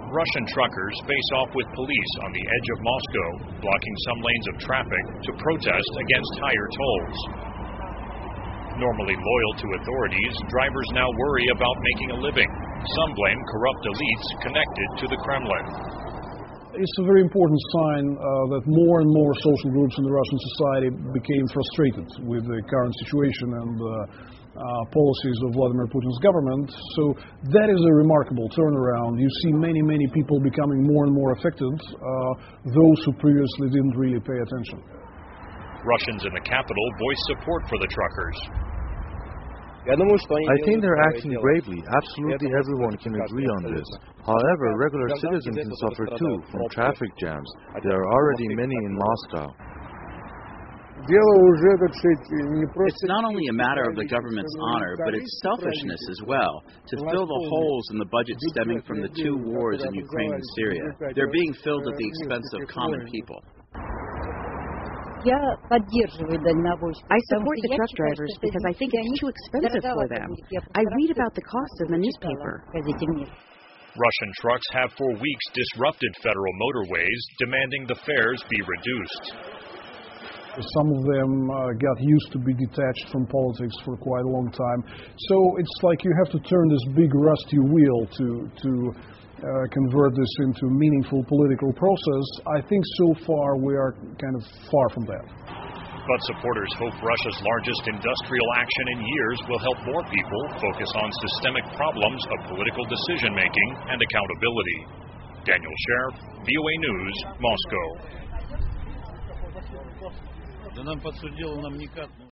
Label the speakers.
Speaker 1: Russian truckers face off with police on the edge of Moscow, blocking some lanes of traffic to protest against higher tolls. Normally loyal to authorities, drivers now worry about making a living. Some blame corrupt elites connected to the Kremlin.
Speaker 2: It's a very important sign that more and more social groups in the Russian society became frustrated with the current situation and policies of Vladimir Putin's government. So that is a remarkable turnaround. You see many people becoming more and more affected, those who previously didn't really pay attention.
Speaker 1: Russians in the capital voiced support for the truckers.
Speaker 3: I think they're acting bravely. Absolutely everyone can agree on this. However, regular citizens can suffer too from traffic jams. There are already many in Moscow.
Speaker 4: It's not only a matter of the government's honor, but its selfishness as well, to fill the holes in the budget stemming from the two wars in Ukraine and Syria. They're being filled at the expense of common people.
Speaker 5: I support the truck drivers because I think it's too expensive for them. I read about the costs in the newspaper.
Speaker 1: Russian trucks have for weeks disrupted federal motorways, demanding the fares be reduced.
Speaker 2: Some of them got used to be detached from politics for quite a long time. So it's like you have to turn this big rusty wheel to convert this into a meaningful political process. I think so far we are kind of far from that.
Speaker 1: But supporters hope Russia's largest industrial action in years will help more people focus on systemic problems of political decision-making and accountability. Daniel Sheriff, VOA News, Moscow.